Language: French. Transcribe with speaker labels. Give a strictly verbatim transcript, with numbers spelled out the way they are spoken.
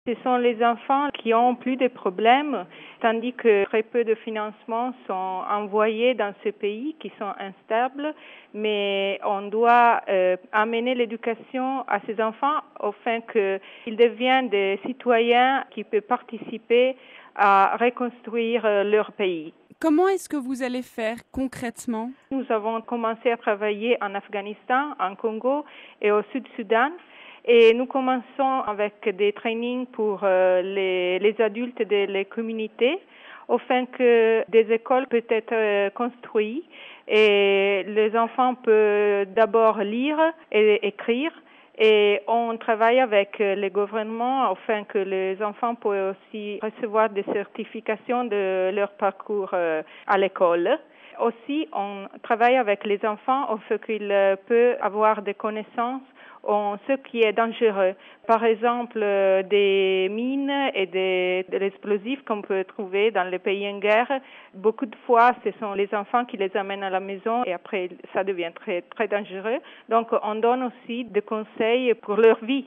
Speaker 1: Ce sont les enfants qui ont plus de problèmes, tandis que très peu de financements sont envoyés dans ces pays qui sont instables, mais on doit euh, amener l'éducation à ces enfants afin qu'ils deviennent des citoyens qui peuvent participer à reconstruire leur pays.
Speaker 2: Comment est-ce que vous allez faire concrètement?
Speaker 1: Nous avons commencé à travailler en Afghanistan, en Congo et au Sud-Soudan. Et nous commençons avec des trainings pour euh, les, les adultes de les communautés, afin que des écoles peuvent être euh, construites et les enfants peuvent d'abord lire et écrire. Et on travaille avec les gouvernements afin que les enfants puissent aussi recevoir des certifications de leur parcours euh, à l'école. Aussi, on travaille avec les enfants afin qu'ils peuvent avoir des connaissances en ce qui est dangereux. Par exemple, euh, des mines et des, des explosifs qu'on peut trouver dans les pays en guerre. Beaucoup de fois, ce sont les enfants qui les amènent à la maison et après, ça devient très, très dangereux. Donc, on donne aussi des conseils pour leur vie.